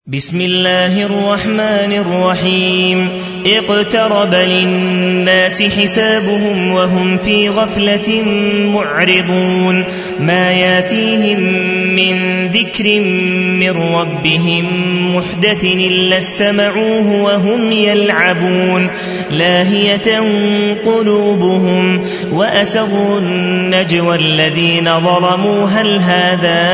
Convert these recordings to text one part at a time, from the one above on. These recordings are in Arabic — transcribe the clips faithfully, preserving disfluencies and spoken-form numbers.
بسم الله الرحمن الرحيم اقترب للناس حسابهم وهم في غفلة معرضون ما ياتيهم من ذكر من ربهم محدث إلا استمعوه وهم يلعبون لاهية قلوبهم وأسروا النجوى الذين ظلموا هل هذا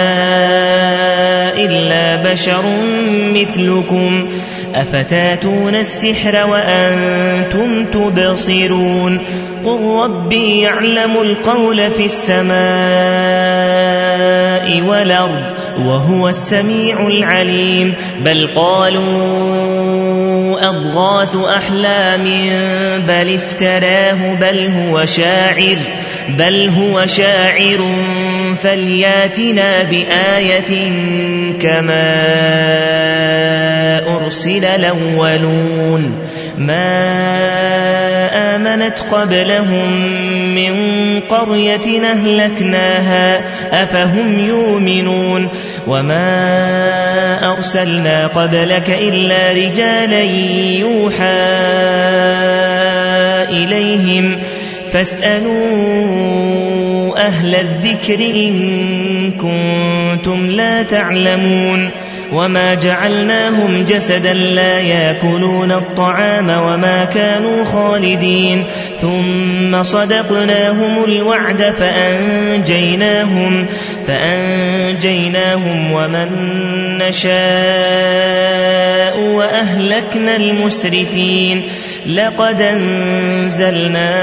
إلا بشر مثلكم أفتاتون السحر وأنتم تبصرون قل ربي يعلم القول في السماء والأرض وهو السميع العليم بل قالوا أضغاث أحلام بل افتراه بل هو شاعر بل هو شاعر فلياتنا بآية كما أرسل الأولون ما آمنت قبلهم من قرية أهلكناها أفهم يؤمنون وما أرسلنا قبلك إلا رجالا يوحى إليهم فاسألوا أهل الذكر إن كنتم لا تعلمون وما جعلناهم جسدا لا يأكلون الطعام وما كانوا خالدين ثم صدقناهم الوعد فأنجيناهم, فأنجيناهم ومن نشاء وأهلكنا المسرفين لقد أنزلنا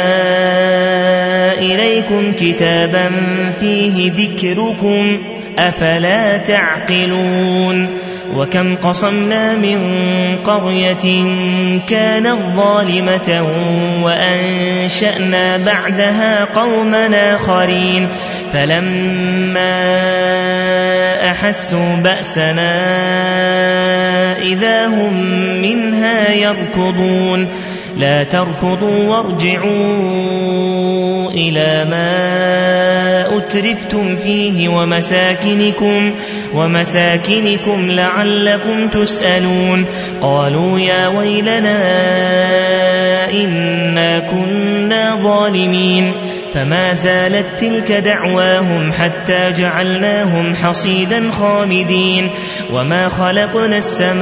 إليكم كتابا فيه ذكركم أفلا تعقلون وكم قصمنا من قرية كانت ظالمة وأنشأنا بعدها قوما آخرين فلما أحسوا بأسنا إذا هم منها يركضون لا تركضوا وارجعوا إلى ما أترفتم فيه ومساكنكم, ومساكنكم لعلكم تسألون قالوا يا ويلنا إنا كنا ظالمين فما زالت تلك دعواهم حتى جعلناهم حصيدا خامدين وما خلقنا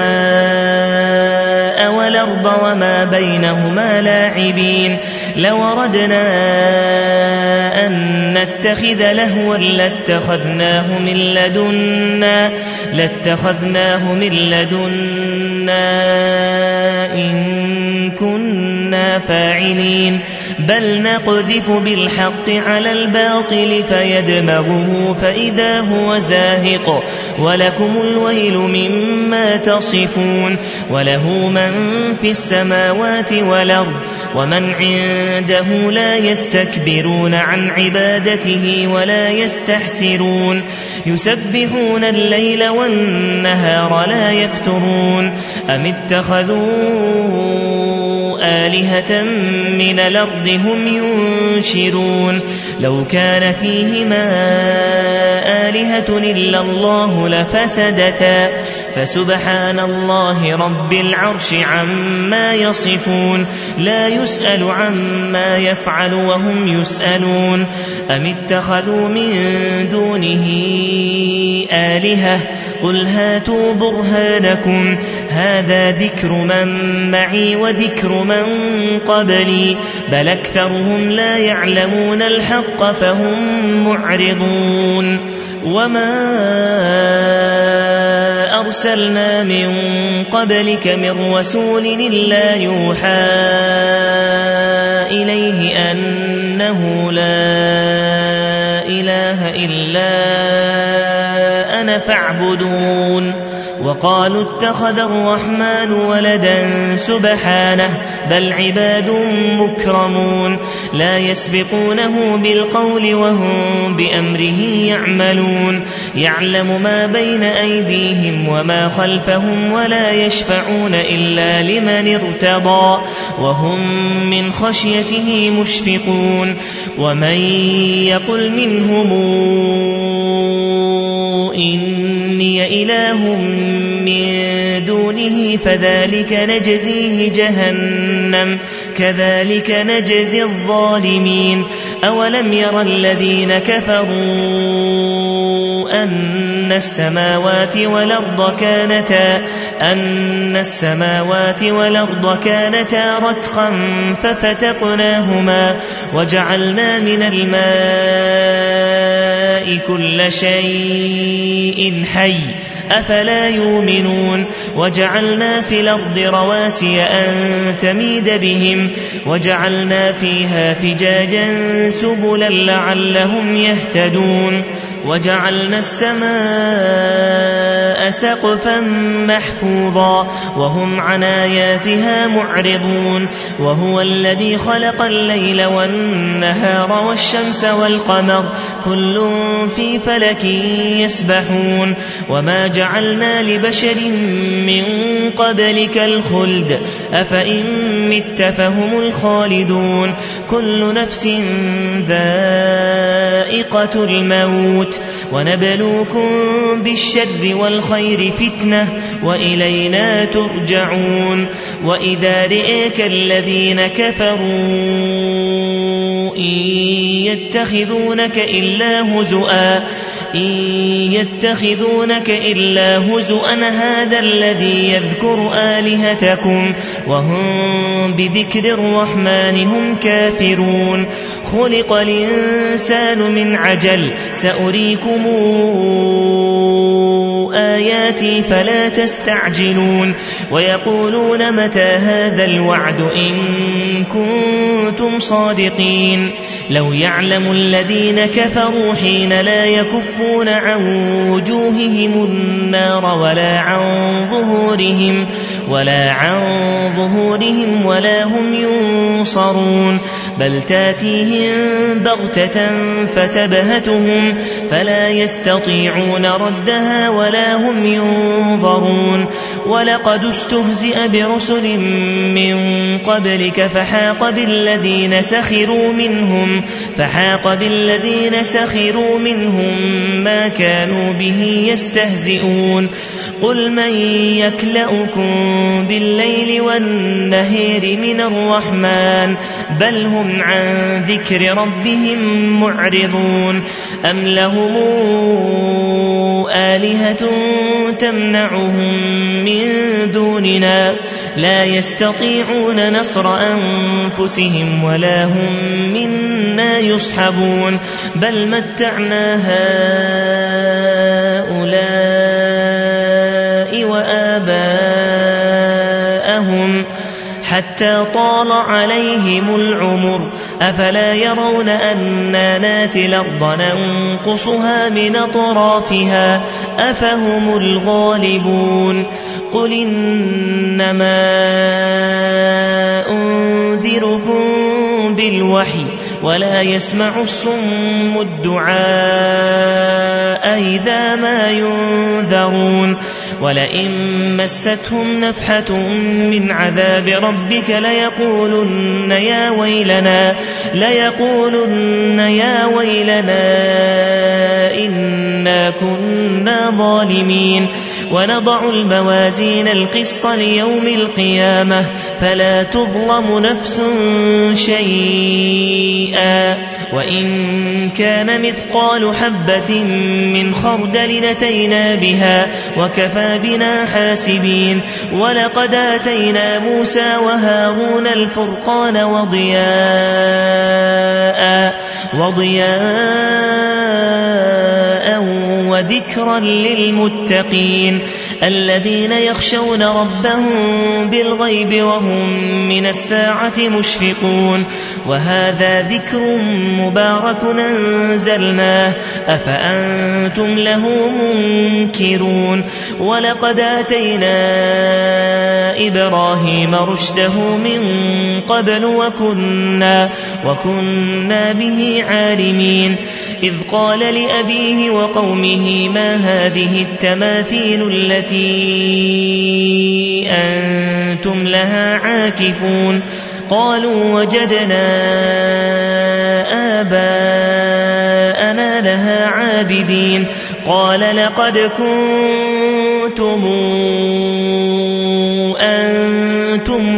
السماء والأرض وما بينهما لاعبين لو أردنا أن نتخذ لهوا لاتخذناه من لدنا لاتخذناه من لدنا إن كنا فاعلين بل نقذف بالحق على الباطل فيدمغه فإذا هو زاهق ولكم الويل مما تصفون وله من في السماوات والأرض ومن عنده لا يستكبرون عن عبادته ولا يستحسرون يسبحون الليل والنهار لا يفترون أم اتخذوا آلهة من الأرض هم ينشرون لو كان فيهما آلهة إلا الله لفسدتا فسبحان الله رب العرش عما يصفون لا يسأل عما يفعل وهم يسألون أم اتخذوا من دونه آلهة قل هاتوا برهانكم هذا ذكر من معي وذكر من قبلي بل أكثرهم لا يعلمون الحق فهم معرضون وما أرسلنا من قبلك من رسول إلا يوحى إليه أنه لا إله إلا أنا فاعبدون وقالوا اتخذ الرحمن ولدا سبحانه بل عباد مكرمون لا يسبقونه بالقول وهم بأمره يعملون يعلم ما بين أيديهم وما خلفهم ولا يشفعون إلا لمن ارتضى وهم من خشيته مشفقون ومن يقل منهم إني إله من دونه فذلك نجزيه جهنم كذلك نجزي الظالمين. أولم ير الذين كفروا أن السماوات والأرض كانتا أن السماوات والأرض كانتا رتقا ففتقناهما وجعلنا من الماء كل شيء حي أفلا يؤمنون. وجعلنا في الأرض رواسي أن تميد بهم وجعلنا فيها فجاجا سبلا لعلهم يهتدون. وجعلنا السماء سقفا محفوظا وهم عن آياتها معرضون. وهو الذي خلق الليل والنهار والشمس والقمر كل في فلك يسبحون. وما جعلنا لبشر من قبلك الخلد أفإن مت فهم الخالدون. كل نفس ذائقة الموت ونبلوكم بالشر والخير فتنة وإلينا ترجعون. وإذا رئيك الذين كفروا إن يتخذونك إلا هزؤا إن يتخذونك إلا هزؤا هذا الذي يذكر آلهتكم وهم بذكر الرحمن هم كافرون. خلق الإنسان من عجل سأريكم آياتي فلا تستعجلون. ويقولون متى هذا الوعد إن كنتم صادقين. لو يعلم الذين كفروا حين لا يكفون عن وجوههم النار ولا عن ظهورهم ولا عن ظهورهم ولا هم ينصرون بل تاتيهم بغتة فتبهتهم فلا يستطيعون ردها ولا هم ينظرون. ولقد استهزئ برسل من قبلك فحاق بالذين سخروا منهم فحاق بالذين سخروا منهم ما كانوا به يستهزئون. قل من يكلؤكم بالليل والنهار من الرحمن بل هم عن ذكر ربهم معرضون. أم لهم آلهة تمنعهم من دوننا لا يستطيعون نصر أنفسهم ولا هم منا يصحبون بل متعنا هؤلاء وآباءهم حتى طال عليهم العمر أفلا يرون أنا ناتي الأرض ننقصها من أطرافها أفهم الغالبون. قل إنما أنذركم بالوحي ولا يسمع الصم الدعاء إذا ما ينذرون. ولئن مستهم نفحة من عذاب ربك ليقولن يا ويلنا ليقولن يا ويلنا إنا كنا ظالمين. ونضع الموازين القسط ليوم القيامة فلا تظلم نفس شيئا وإن كان مثقال حبة من خردل أتينا بها وكفى بنا حاسبين. ولقد آتينا موسى وهارون الفرقان وضياء وضياء وذكرا للمتقين الذين يخشون ربهم بالغيب وهم من الساعة مشفقون. وهذا ذكر مبارك أنزلناه أفأنتم له منكرون. ولقد آتينا إبراهيم رشده من قبل وكنا, وكنا به عالمين. إذ قال لأبيه وقومه ما هذه التماثيل التي أنتم لها عاكفون. قالوا وجدنا آباءنا لها عابدين. قال لقد كنتم أنتم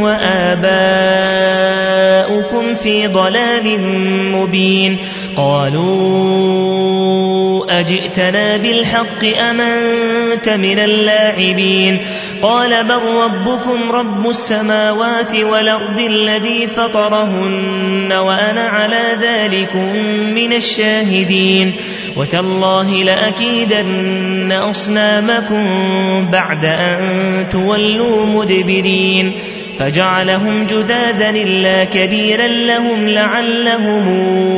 وآباؤكم في ضلال مبين قالوا أجئتنا بالحق أم أنت من اللاعبين قال بل ربكم رب السماوات والأرض الذي فطرهن وأنا على ذلك من الشاهدين وتالله لأكيدن أصنامكم بعد أن تولوا مدبرين فجعلهم جذاذا إلا كبيرا لهم لعلهم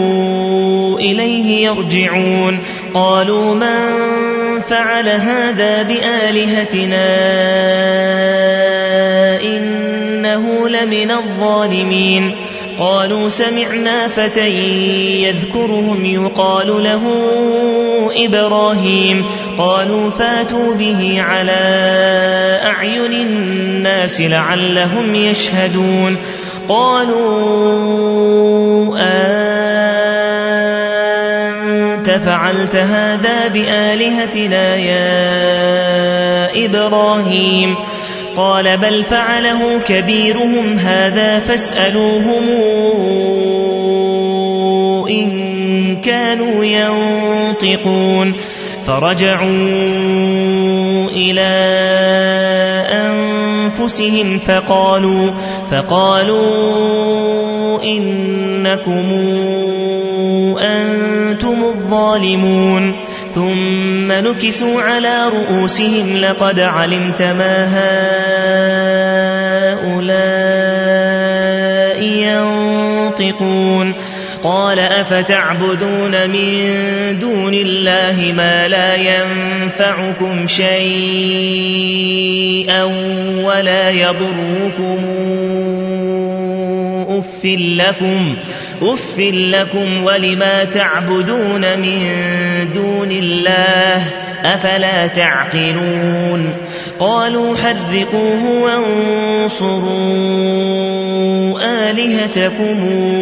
إليه يرجعون قالوا من فعل هذا بآلهتنا إنه لمن الظالمين قالوا سمعنا فتى يذكرهم يقال له إبراهيم قالوا فاتوا به على أعين الناس لعلهم يشهدون قالوا أنت فعلت هذا بآلهتنا يا إبراهيم قال بل فعله كبيرهم هذا فاسألوهم إن كانوا ينطقون فرجعوا إلى أنفسهم فقالوا, فقالوا إنكم أنتم الظالمون ثم نكسوا على رؤوسهم لقد علمت ما هؤلاء ينطقون قال أفتعبدون من دون الله ما لا ينفعكم شيئا ولا يضركم أف لكم, أف لكم ولما تعبدون من دون الله أفلا تعقلون قالوا حرقوه وانصروا آلهتكم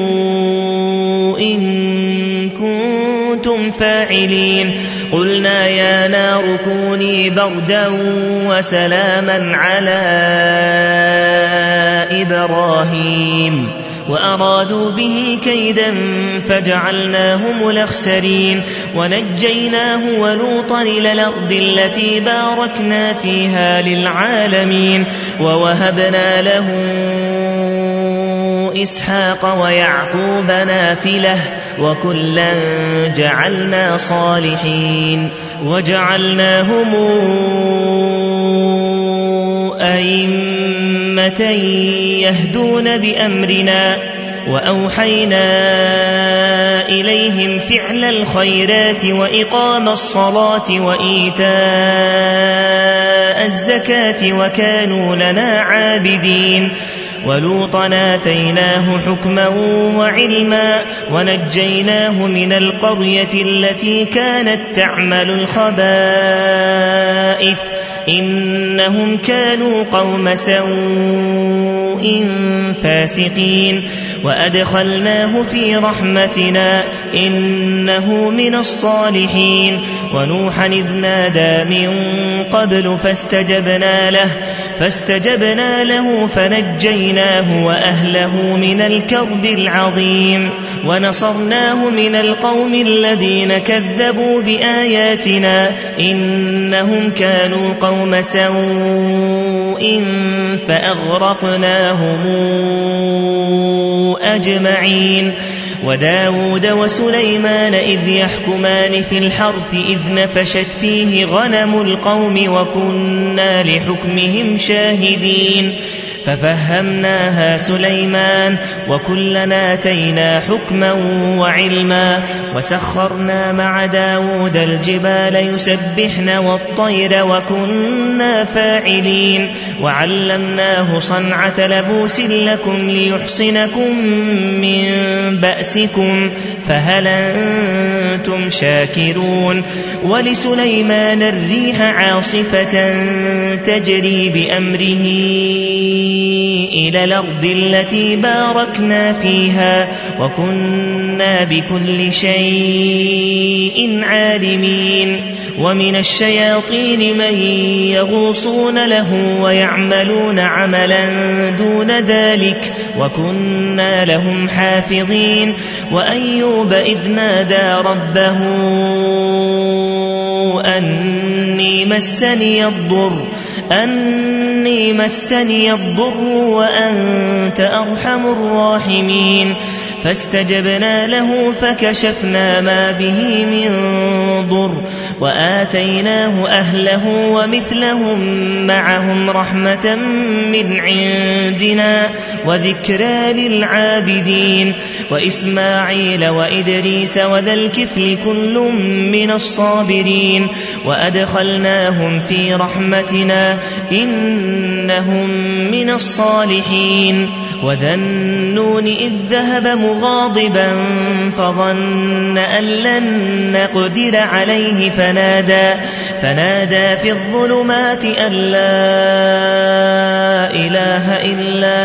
إن كنتم فاعلين قلنا يا نار كوني بردا وسلاما على إبراهيم وأرادوا به كيدا فجعلناهم الأخسرين ونجيناه ولوطا إلى الأرض التي باركنا فيها للعالمين ووهبنا له إسحاق ويعقوب نافلة وكلا جعلنا صالحين وجعلناهم أئمة يهدون بأمرنا وأوحينا إليهم فعل الخيرات وإقام الصلاة وإيتاء الزكاة وكانوا لنا عابدين ولوطا آتيناه حكما وعلما ونجيناه من القرية التي كانت تعمل الخبائث إنهم كانوا قوم سوء فاسقين وأدخلناه في رحمتنا إنه من الصالحين ونوحا إذ نادى من قبل فاستجبنا له, فاستجبنا له فنجيناه وأهله من الكرب العظيم ونصرناه من القوم الذين كذبوا بآياتنا إنهم كانوا قوم سوء فأغرقناهم أجمعين وداود وسليمان إذ يحكمان في الحرث إذ نفشت فيه غنم القوم وكنا لحكمهم شاهدين ففهمناها سليمان وكلنا آتينا حكما وعلما وسخرنا مع داود الجبال يسبحن والطير وكنا فاعلين وعلمناه صنعة لبوس لكم ليحصنكم من بأسكم فهل أنتم شاكرون ولسليمان الريح عاصفة تجري بأمره إلى الأرض التي باركنا فيها وكنا بكل شيء عالمين ومن الشياطين من يغوصون له ويعملون عملا دون ذلك وكنا لهم حافظين وأيوب إذ نادى ربه أني مسني الضر أني مسني الضر وأنت أرحم الراحمين فاستجبنا له فكشفنا ما به من ضر وآتيناه أهله ومثلهم معهم رحمة من عندنا وذكرى للعابدين وإسماعيل وإدريس وذا الكفل كل من الصابرين وأدخلناهم في رحمتنا إنهم من الصالحين وذا النون إذ ذهب مغاضبا فظن أن لن نقدر عليه فنادى, فنادى في الظلمات أن لا إله إلا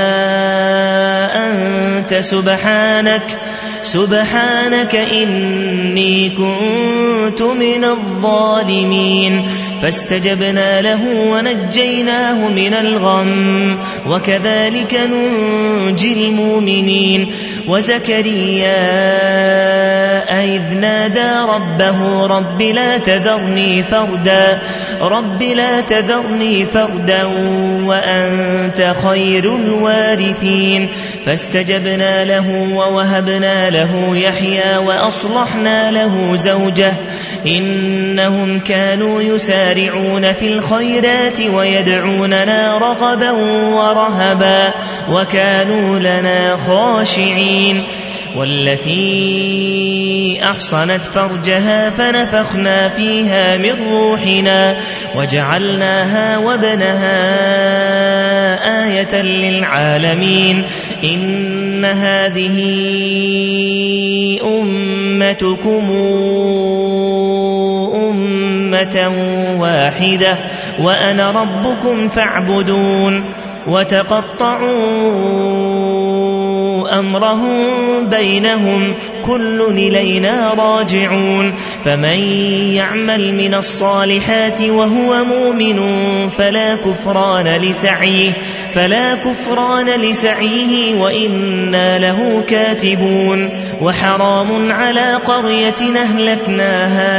أنت سبحانك سبحانك إني كنت من الظالمين فاستجبنا له ونجيناه من الغم وكذلك ننجي المؤمنين وزكريا إذ نادى ربه رب لا تذرني فردا رب لا تذرني فردا وأنت خير الوارثين فاستجبنا له ووهبنا له يحيى وأصلحنا له زوجه إنهم كانوا يسارعون في الخيرات ويدعوننا رغبا ورهبا وكانوا لنا خاشعين والتي أحصنت فرجها فنفخنا فيها من روحنا وجعلناها وابنها آية للعالمين إن هذه أمتكم أمة واحدة وأنا ربكم فاعبدون وتقطعوا أمرهم بينهم كل إلينا راجعون فمن يعمل من الصالحات وهو مؤمن فلا كفران لسعيه فلا كفران لسعيه وإنا له كاتبون وحرام على قرية أهلكناها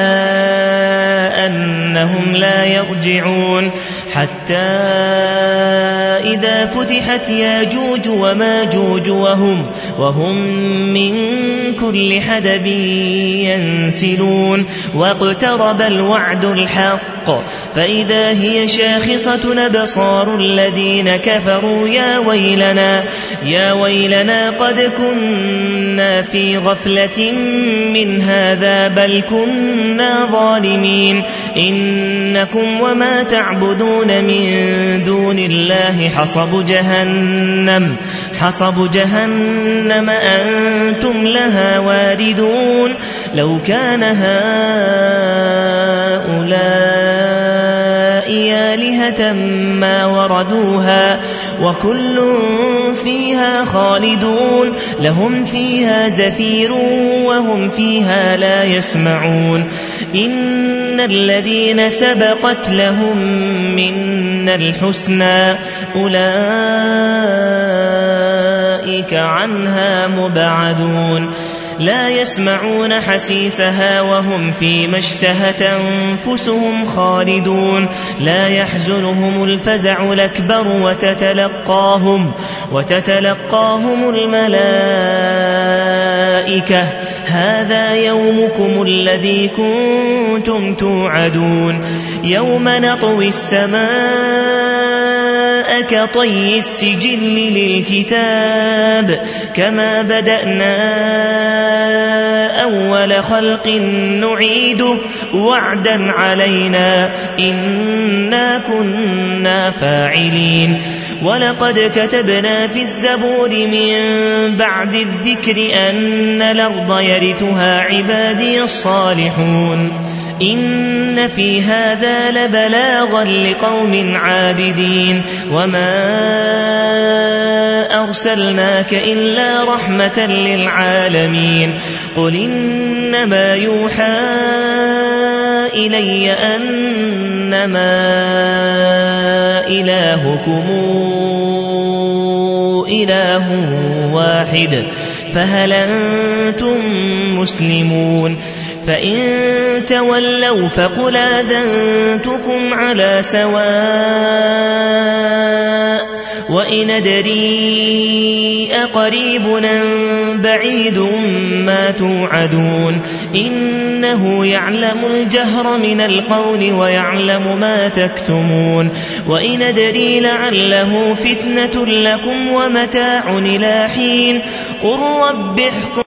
أنهم لا يرجعون حتى إذا فتحت ياجوج وماجوج وهم, وهم من كل حدب ينسلون واقترب الوعد الحق فإذا هي شاخصة أبصار الذين كفروا يا ويلنا يا ويلنا قد كنا في غفلة من هذا بل كنا ظالمين إنكم وما تعبدون من دون الله حصب جهنم حصب جهنم أنتم لها واردون لو كان هؤلاء آلهة ما وردوها وكل فيها خالدون لهم فيها زفير وهم فيها لا يسمعون إن الذين سبقت لهم منا الحسنى أولئك عنها مبعدون لا يسمعون حسيسها وهم فيما اشتهت أنفسهم خالدون لا يحزنهم الفزع الأكبر وتتلقاهم, وتتلقاهم الملائكة هذا يومكم الذي كنتم توعدون يوم نطوي السماء كطي السجل للكتاب كما بدأنا أول خلق نعيده وعدا علينا إنا كنا فاعلين ولقد كتبنا في الزبور من بعد الذكر أن الأرض يرثها عبادي الصالحون إن في هذا لبلاغا لقوم عابدين وما أرسلناك إلا رحمة للعالمين قل إنما يوحى إلي أنما إلهكم إله واحد فهل أنتم مسلمون فإن تولوا فقل آذنتكم على سواء وإن أدري أقريب أم بعيد ما توعدون إنه يعلم الجهر من القول ويعلم ما تكتمون وإن أدري لعله فتنة لكم ومتاع إلى حين قل رب احكم